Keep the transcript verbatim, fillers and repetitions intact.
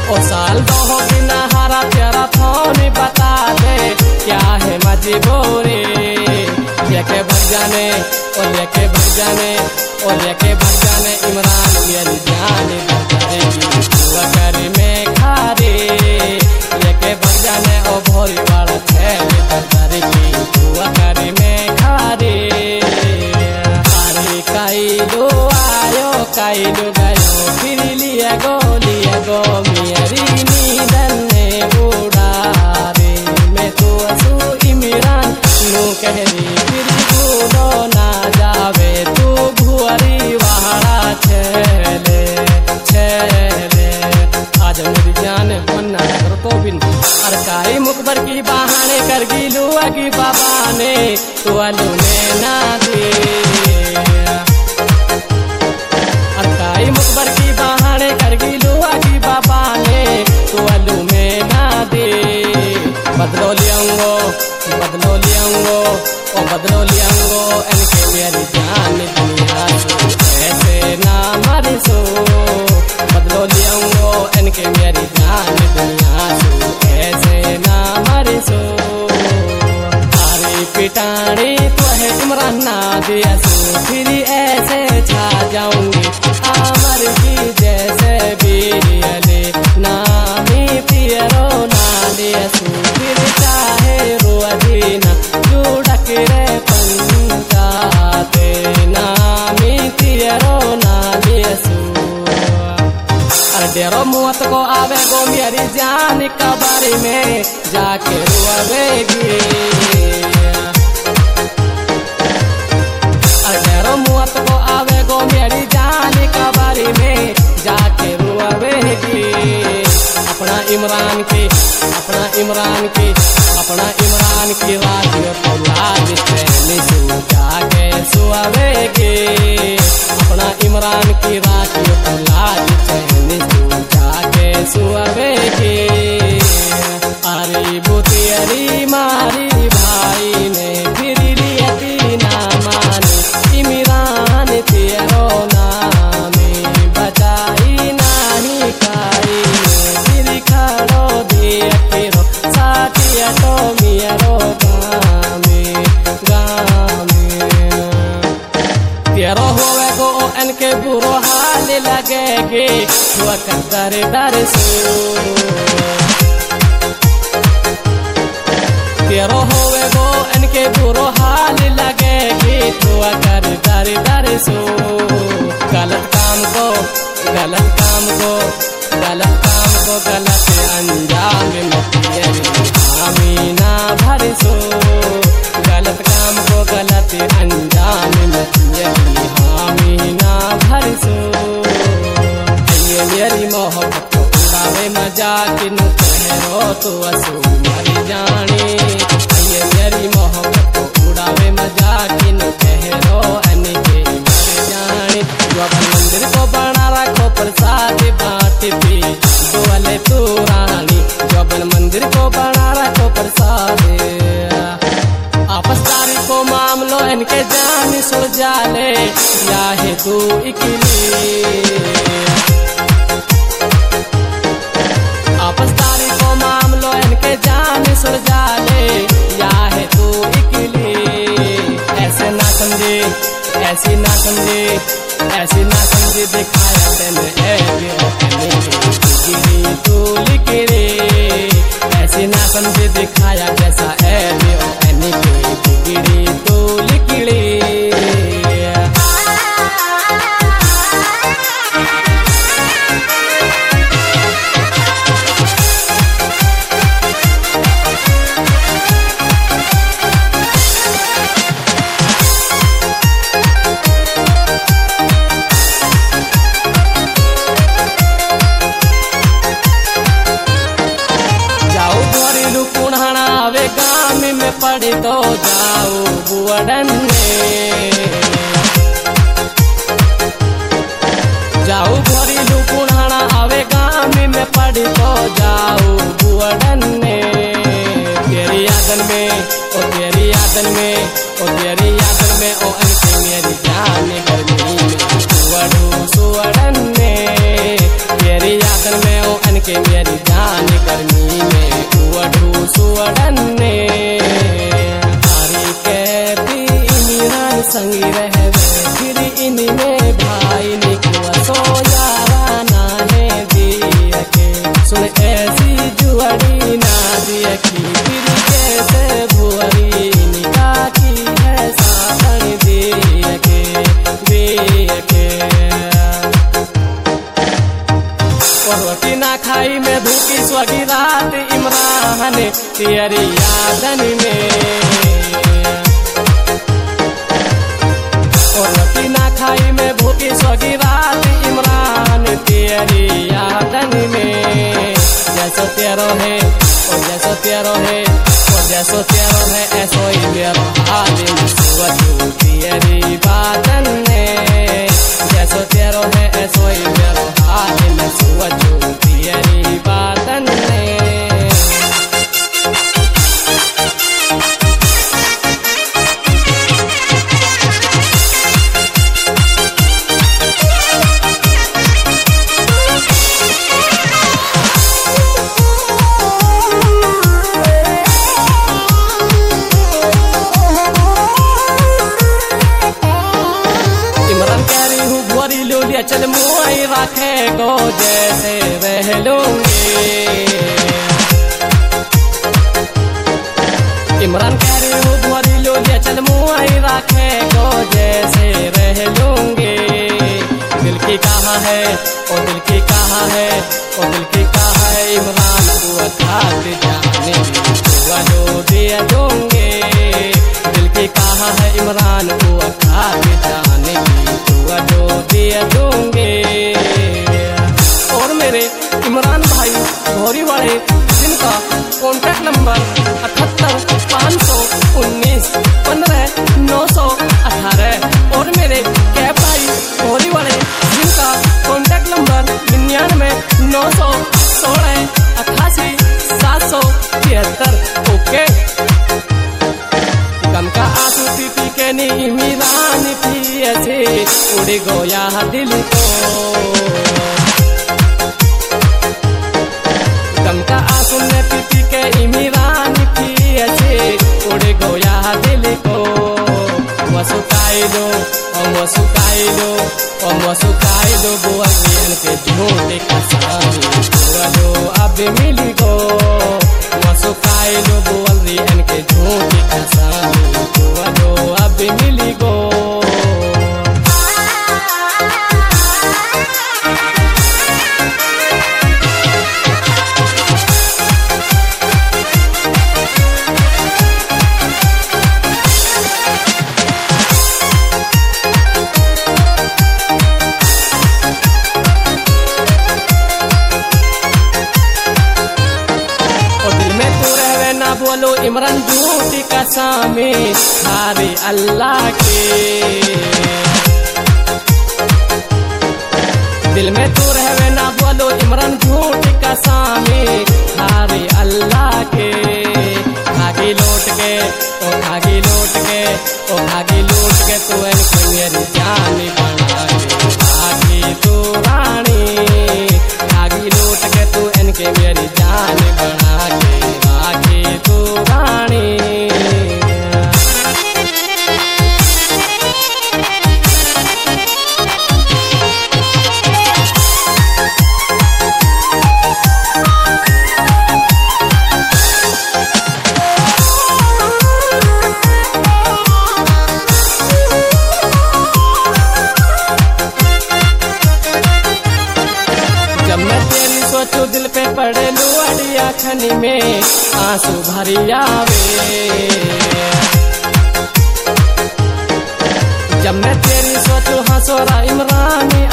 ओ साल दो हो बिना हारा तेरा फोन बता दे क्या है मजबूरी। लेके भग जाने ओ लेके भग जाने ओ लेके भग जाने इमरान मेरी जान करेगी हुआ करी में खारी। लेके भग जाने ओ भोरी वाला थैल करेगी हुआ करी में खारी। खारी काई दो आयो काई दो गयो फिर लिया गो लिया गो मेरी नींदन ने उड़ा रे। मैं तो असू इमरान नू कह री फिर भूलो ना जावे तू भुअरी वाड़ा छेले छेले। आज मेरी जान मन्ना कर तो बिन अरकाई मुकबर की बहाने कर गिलू अगी बाबा ने तू अलू में ना दे। अरकाई मुकबर की बहाने कर गिलू अगी बाबा ने तू अलू में ना दे। बदलो लियांगो बदलो लियांगो ओ बदलो लियांगो इनके मेरी जान दुनिया से ऐसे ना मर सो। बदलो लियांगो इनके मेरी जान दुनिया से ऐसे ना मर सो। अरे पिटानी तो है इमरान ना दिया सो फिर ऐसे छा जाऊंगी अमर की जैसे बीरियले नामी पियरो ना दिया सो। फिर चाहे रोजीना जुड़क रे पंचाते नामी पियरो ना दिया सो। डेरो मुहत को आवे गो मेरी जान कबारी में जाके रुआवेगी। डेरो मुहत को आवे गो मेरी जान कबारी में जाके रुआवेगी। अपना इमरान की अपना इमरान की अपना इमरान की रात को लाज चैन सो जाके सुआवेगी। अपना इमरान की रात को लाज चैन सो जाके सुआवेगी। अरे बुतियरी मारी भाई ने फिर लियती ना मानी इमरान तेरो नामी बचाई नाही काई ने फिर खड़ो दिया फिरो साथिया तो मियरो गामी गामी। तेरो होवे गो इनके बुरो हाल लगेगी हुआ कर डर सो। तेरो होवे गो इनके बुरो हाल लगेगी हुआ कर डर डर सो। गलत काम को गलत काम को गलत काम को गलत अंजाम में हामी ना भर सो। गलत काम को गलत अंजाम में हामी ना भर सो। ये मेरी मोहब्बत को उड़ावे मजाक नु कहरो तो असू मर जाने। ये मेरी मोहब्बत को उड़ावे मजाक नु कहरो अनके मर जाने। जोबन मंदिर को बना रखो प्रसाद बात भी दोले तू रानी। जोबन मंदिर को बना रखो प्रसाद आपसदारी को मामलो इनके जान सो जाले या है तू इकली। आपसदारी को मामलो इनके जान सुर जाले या है तू इकली। ऐसे ना समझे ऐसी ना समझे ऐसी ना समझे दिखाया तेने गिरी तू लिखरे। ऐसी ना समझे दिखाया कैसा है गिरी तू लिखड़ी। पड़ी तो जाओ बुअडन में जाओ भरी लुकुणाना आवे गाम में पड़ी तो जाओ बुअडन में। तेरी यादन में ओ तेरी यादन में ओ तेरी यादन में ओ अनके मेरी जान गर्मी में सुअडू सुअडन में। तेरी यादन में ओ अनके इनके मेरी जान गर्मी में उड़ू सुअड़ने कहती इमरान संगी रह फिर इनमें भाई निकवा सो यारा ना है दिया के सुन ऐसी जुअड़ी ना दिया की फिर कैसे भुअरी निका की है साधन दिया के दिया के पर्वती ना खाई में धूकी स्वगी रात इमरान तेरी यादन में पर्वती ना खाई में भूखी स्वगी रात इमरान तेरी यादन में जैसो तेरो है और जैसो तेरो है और जैसो तेरो है ऐसो ही मेरो हाल सुवचू तेरी बातन में जैसो तेरो है ऐसो ही मेरो हाल सुवचू तेरी बातन में चल मुआई रखे को जैसे रह लूंगी इमरान कह रही हूँ भरी लोलिया चल मुआई रखे को जैसे रह लूंगी दिल की कहाँ है और दिल की कहाँ है और दिल की कहाँ है इमरान को अर्थात जाने वालों दिया दूंगे दिल की कहाँ है इमरान को अर्थात जाने की वालों दिया दूंगे और मेरे इमरान भाई भोरी वाले जिनका कॉन्टैक्ट नंबर अठहत्तर पाँच सौ उन्नीस पंद्रह नौ सौ अठारह और मेरे कैब भाई भोरी वाले जिनका कॉन्टैक्ट नंबर निन्यानवे नौ सौ सोलह अट्ठासी सात सौ तिहत्तर ओके गम का आंसू पी पी के नी मीरान थी ऐसे उड़ गोया दिल को गम का आंसू ने पी पी के मीरान थी ऐसे उड़ गोया दिल को वो सुखाई दो वो सुखाई दो वो सुखाई दो बुआन के झूठे कसानी दो अब मिली गो वो सुखाई दो बुआन के झूठे कसानी दो अब मिली गो बोलो इमरान झूठी कसामे हारे अल्लाह के दिल में तू रहवे ना बोलो इमरान झूठी कसामे हारे अल्लाह के खागी लौट के ओ खागी लौट के ओ खागी लौट के तू मेरी जान बना के खागी तू रानी खागी लौट के तू इनके मेरी जान बना के खागी तू रानी सोचो दिल पे पड़े लुआड़िया खनी में आंसू भरी आवे जब मैं तेरी सोचो हंसोरा इमरानी